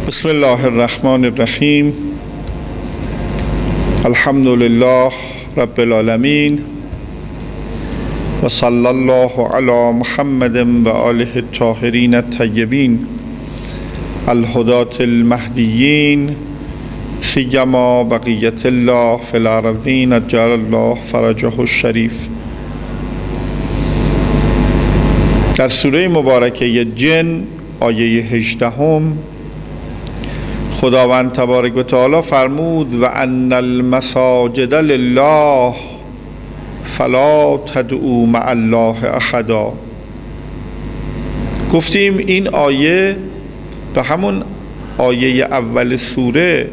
بسم الله الرحمن الرحیم. الحمد لله رب العالمین و صلی الله علی محمد و آله الطاهرین الطیبین الهداة المهدیین سیما بقیة الله فی الارضین اجل الله فرجه الشریف. در سوره مبارکه جن آیه 18 خداوند تبارک و تعالی فرمود و ان المساجد لله فلا تدعوا مع الله احدا. گفتیم این آیه به همون آیه اول سوره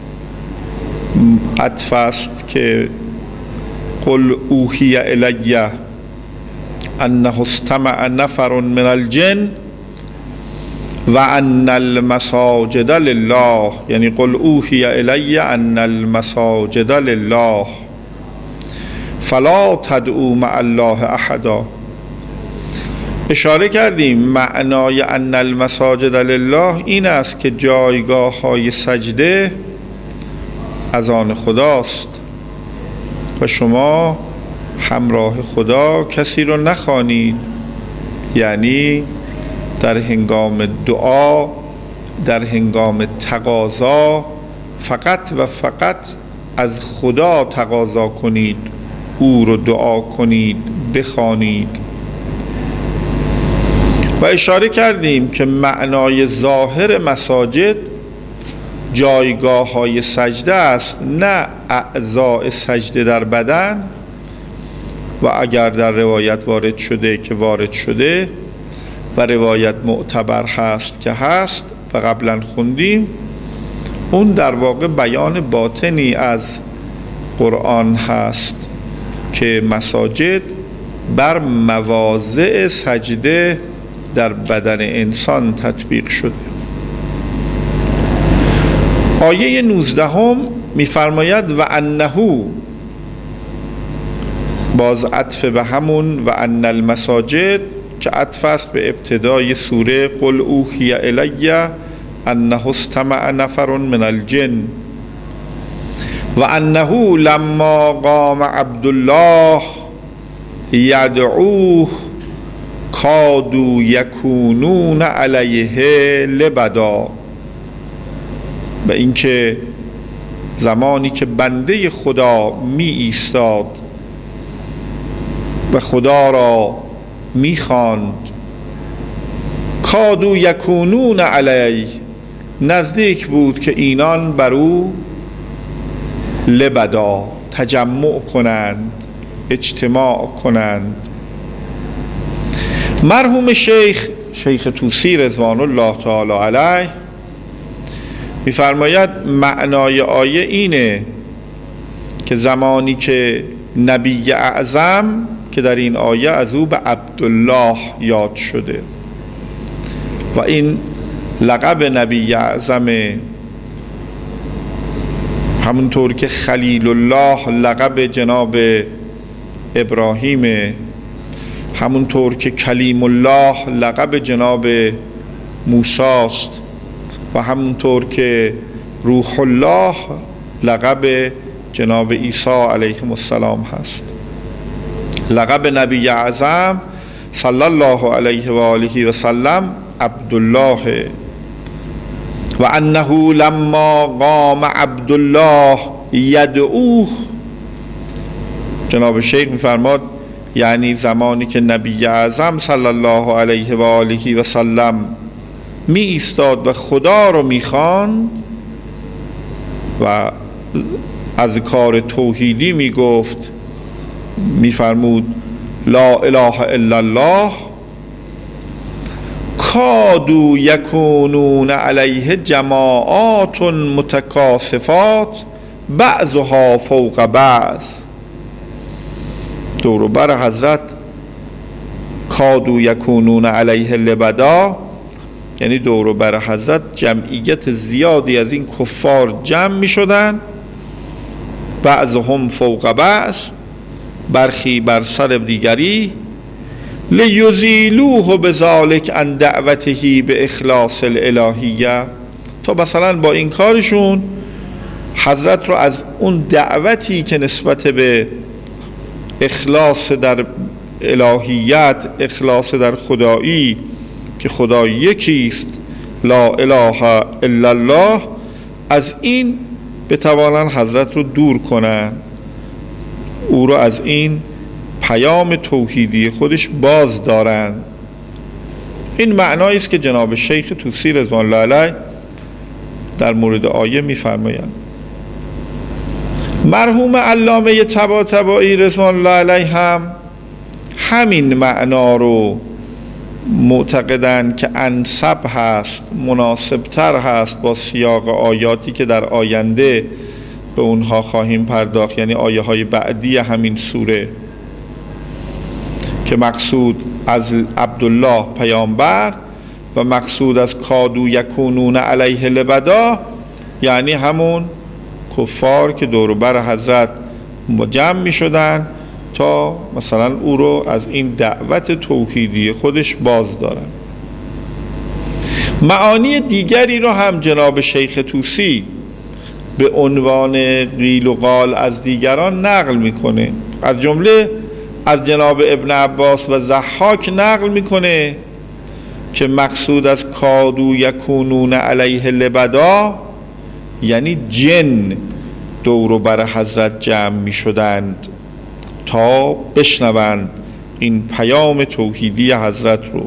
عطف است که قل اوحی الی انه استمع نفر من الجن و ان المساجد لله، یعنی قل اوحی الی ان المساجد لله فلا تدعوا مع الله احدا. اشاره کردیم معنای ان المساجد لله این است که جایگاه های سجده از آن خداست و شما همراه خدا کسی رو نخوانید، یعنی در هنگام دعا، در هنگام تقاضا فقط و فقط از خدا تقاضا کنید، او رو دعا کنید، بخوانید. و اشاره کردیم که معنای ظاهر مساجد جایگاه های سجده است، نه اعضاء سجده در بدن. و اگر در روایت وارد شده که وارد شده و روایت معتبر هست که هست و قبلا خوندیم، اون در واقع بیان باطنی از قرآن هست که مساجد بر مواضع سجده در بدن انسان تطبیق شده. آیه 19 می‌فرماید و انه، باز عطف به همون و ان المساجد که عطف است به ابتدای سوره قل اوحی الی انه استمع نفر من الجن و انه لما قام عبدالله یدعوه کادوا یکونون علیه لبدا. و اینکه زمانی که بنده خدا می ایستاد و خدا را می خواند، کادوا یکونون علیه، نزدیک بود که اینان بر او لبدا تجمع کنند، اجتماع کنند. مرحوم شیخ طوسی رضوان الله تعالی علیه می‌فرماید معنای آیه اینه که زمانی که نبی اعظم که در این آیه از او به عبدالله یاد شده و این لقب نبی اعظم، همونطور که خلیل الله لقب جناب ابراهیم، همونطور که کلیم الله لقب جناب موسی است و همونطور که روح الله لقب جناب عیسی علیه السلام هست. لقب نبی اعظم صلی الله علیه و آله و سلم عبدالله و انه لما قام عبدالله یدعوه. جناب شیخ می‌فرماد یعنی زمانی که نبی اعظم صلی الله علیه و آله و سلم می ایستاد و خدا رو می خواند و از کار توحیدی می گفت، می فرمود لا اله الا الله، کادوا یکونون علیه جماعات متکاثفات بعضها فوق بعض. دور و بر حضرت کادوا یکونون علیه لبدا، یعنی دور و بر حضرت جمعیت زیادی از این کفار جمع می شدن، بعضهم فوق بعض، برخی بر سر دیگری، لیزیلوه بذالک عن دعوته به اخلاص الالهیه، تا مثلا با این کارشون حضرت رو از اون دعوتی که نسبت به اخلاص در الهیت، اخلاص در خدایی که خدا یکیست، لا اله الا الله، از این بتوانن حضرت رو دور کنن، او رو از این پیام توحیدی خودش باز دارن. این معنایی است که جناب شیخ طوسی رضوان الله علیه در مورد آیه می‌فرمایند. مرحوم علامه طباطبایی رضوان الله علیه هم همین معنا رو معتقدند که انسب هست، مناسبتر هست با سیاق آیاتی که در آینده به اونها خواهیم پرداخت، یعنی آیه های بعدی همین سوره، که مقصود از عبدالله پیامبر و مقصود از کادو یکونون علیه لبدا یعنی همون کفار که دور و بر حضرت جمع می شدن تا مثلا او رو از این دعوت توحیدی خودش باز دارن. معانی دیگری رو هم جناب شیخ طوسی به عنوان قیل و قال از دیگران نقل میکنه، از جمله از جناب ابن عباس و ضحاک نقل میکنه که مقصود از کادو یکونون علیه لبدا یعنی جن دور و بر حضرت جمع می شدند تا بشنوند این پیام توحیدی حضرت رو.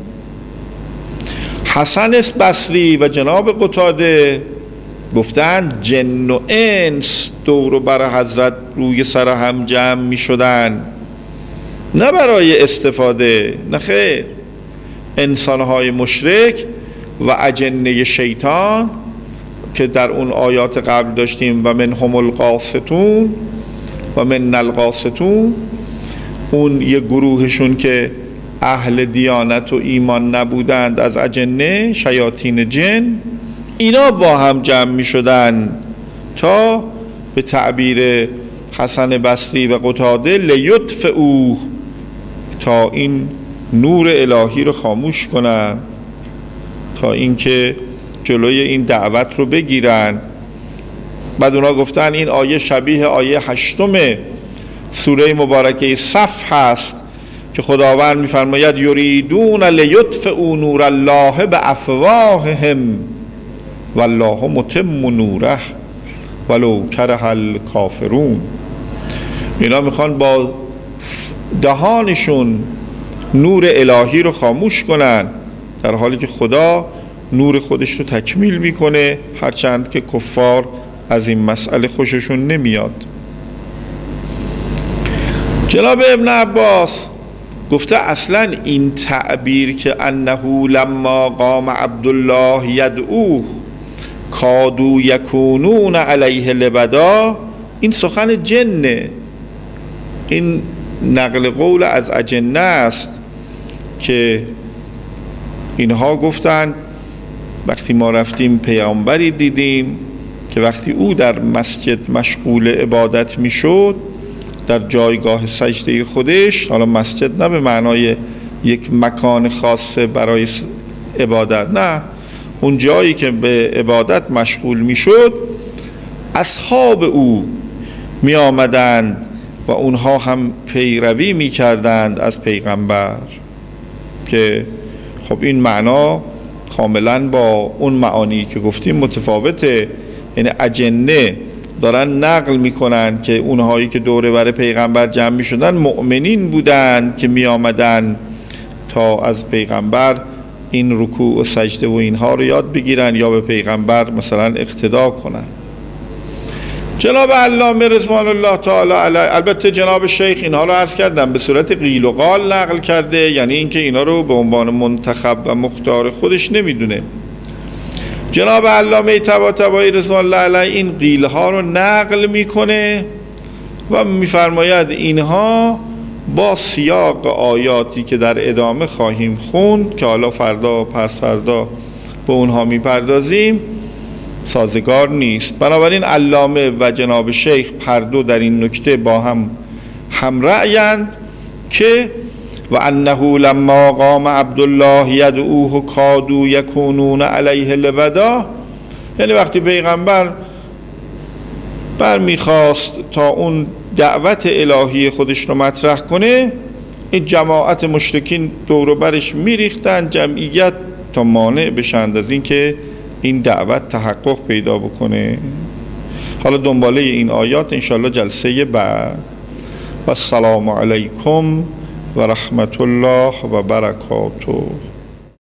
حسن بصری و جناب قتاده گفتند جن و انس دور و بر حضرت روی سر هم جمع می شدند، نه برای استفاده، نه خیر، انسانهای مشرک و اجنه شیطان که در اون آیات قبل داشتیم و منهم القاسطون و من القاسطون، اون یه گروهشون که اهل دیانت و ایمان نبودند از اجنه شیاطین جن، اینا با هم جمع می شدن تا به تعبیر حسن بصری و قتاده لیطفئوه، تا این نور الهی رو خاموش کنن، تا اینکه جلوی این دعوت رو بگیرن. بعد اونا گفتن این آیه شبیه آیه 8 سوره مبارکه صف هست که خداوند می‌فرماید یریدون لیطفئوا نور الله بافواههم والله متم نوره ولو کره الکافرون. اینا میخوان با دهانشون نور الهی رو خاموش کنن، در حالی که خدا نور خودش رو تکمیل میکنه، هرچند که کفار از این مسئله خوششون نمیاد. جناب ابن عباس گفته اصلا این تعبیر که انه لما قام عبدالله یدعوه کادو یکونون علیه لبدا، این سخن جنه، این نقل قول از اجنه است که اینها گفتند وقتی ما رفتیم پیامبری دیدیم که وقتی او در مسجد مشغول عبادت میشد در جایگاه سجده خودش، حالا مسجد نه به معنای یک مکان خاصه برای عبادت، نه، اون جایی که به عبادت مشغول میشد اصحاب او می آمدند و اونها هم پیروی می کردند از پیغمبر، که خب این معنا کاملا با اون معانی که گفتیم متفاوته. یعنی اجنه دارن نقل میکنن که اونهایی که دوره بر پیغمبر جمع میشدن مؤمنین بودند که می آمدن تا از پیغمبر این رکوع و سجده و اینها رو یاد بگیرن یا به پیغمبر مثلا اقتدا کنن. جناب علامه رضوان الله تعالی علیه، البته جناب شیخ اینها رو عرض کردم به صورت قیل و قال نقل کرده، یعنی اینکه اینا رو به عنوان منتخب و مختار خودش نمیدونه. جناب علامه طباطبایی رضوان الله علیه این قیل ها رو نقل میکنه و میفرماید اینها با سیاق آیاتی که در ادامه خواهیم خوند که حالا فردا و پس فردا به اونها میپردازیم سازگار نیست. بنابراین علامه و جناب شیخ هر دو در این نکته با هم رأیند که و انه لما قام عبدالله یدعوه کادو یکونون علیه لبدا، یعنی وقتی پیغمبر برمیخواست تا اون دعوت الهی خودش رو مطرح کنه، این جماعت مشرکین دور و برش میریختن، جمعیت تا مانع بشند از این که این دعوت تحقق پیدا بکنه. حالا دنباله این آیات انشاءالله جلسه بعد. و السلام علیکم و رحمت الله و برکاته.